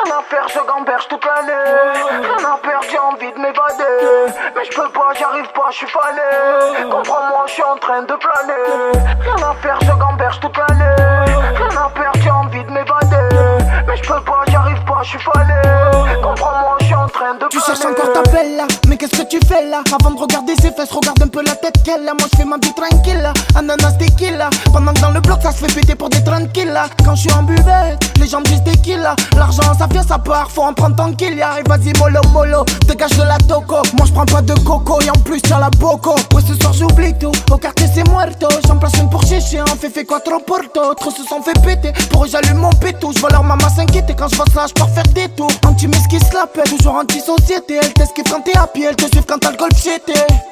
Rien à faire, je gamberge toute l'année. Rien à perdre, j'ai envie de m'évader. Mais je peux pas, j'arrive pas, je suis fané. Comprends-moi, je suis en train de planer. Rien à faire, je gamberge toute l'année. Rien à perdre, j'ai envie de m'évader. Mais je peux pas, j'arrive pas, je suis fané. Comprends-moi, je suis en train de planer. Tu cherches encore ta belle là, mais qu'est-ce que tu fais là? Avant de regarder ses fesses, regarde un peu la tête qu'elle a. Moi je fais ma vie tranquille là, ananas tequila. Pendant que dans le bloc ça se fait péter pour des tranquilles là. Quand je suis en buvette, les gens me disent tequila là. L'argent ça vient, ça part, faut en prendre tant qu'il y a. Et vas-y mollo mollo, dégage de la toco. Moi je prends pas de coco et en plus y'a la boco. Ouais ce soir j'oublie tout, au quartier c'est muerto. J'en place une pour chicher, on fait quoi trop porto. Autres se sont fait péter, pour eux j'allume mon pétou. Je vois leur maman s'inquiéter quand je vois ça, je pars faire des tours. Anti-miss qui se la pète, toujours anti-société. Elle t'esquive quand t'es à pied, elle te suive quand t'as le golf chété.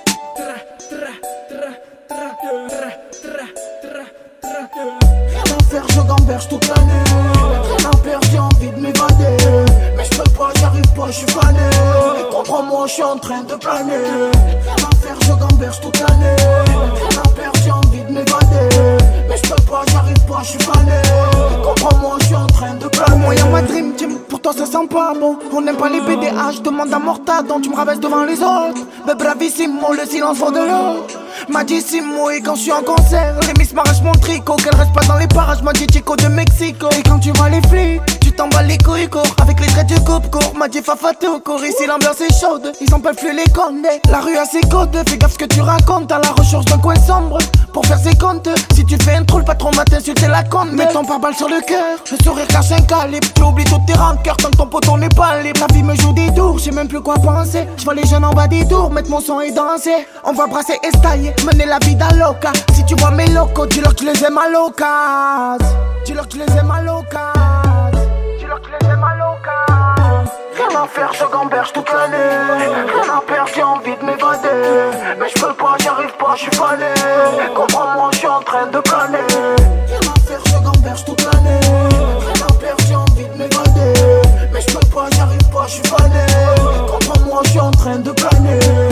Rien à faire, je gamberge toute l'année. Rien à perdre, j'ai envie de m'évader. Mais je peux pas, j'arrive pas, je suis fané. Comprends-moi, je suis en train de planer. Rien à faire, je gamberge toute l'année. Rien à perdre, j'ai envie de m'évader. Mais je peux pas, j'arrive pas, je suis fané. Comprends-moi, je suis en train de planer. Moi y'a ma dream team, pour toi ça sent pas bon. On n'aime pas les BDH, demande à Mortadon. Tu me rabaisses devant les autres. Mais bravissimo, le silence vaut de l'eau. Madissimo, et quand je suis en concert, les miss m'arrachent mon tricot. Qu'elle reste pas dans les parages, m'a dit Chico de Mexico. Et quand tu vois les flics, tu t'en bats les couilles court. Avec les traits du coupe court, m'a dit Fafato court. Ici l'ambiance est chaude, ils en peuvent plus les condés. La rue a ses codes, fais gaffe ce que tu racontes. À la recherche d'un coin sombre, pour faire ses comptes. Si tu fais un trou, le patron va t'insulter la compte. Mets ton pare-balles sur le cœur, le sourire cache un calibre. Tu oublies toutes tes rancœurs tant que ton poteau n'est pas libre. La vie me joue des tours, j'ai même plus quoi penser. Je vois les jeunes en bas des tours, mettre mon son et danser. On va brasser et stailler, mener la vie d'Aloca. Si tu vois mes locaux, dis-leur que je les aime à l'occasion. Dis-leur que je les aime à l'occasion. Dis-leur que je les aime à l'occasion. Rien à faire, je gamberge toute l'année. Rien à perdre, j'ai envie de m'évader. Mais je peux pas, j'arrive pas, je suis fané. Comprends-moi, je suis en train de planer. Rien à faire, je gamberge toute l'année. Rien à perdre, j'ai envie de m'évader. Mais je peux pas, j'arrive pas, je suis fané. Comprends-moi, je suis en train de planer.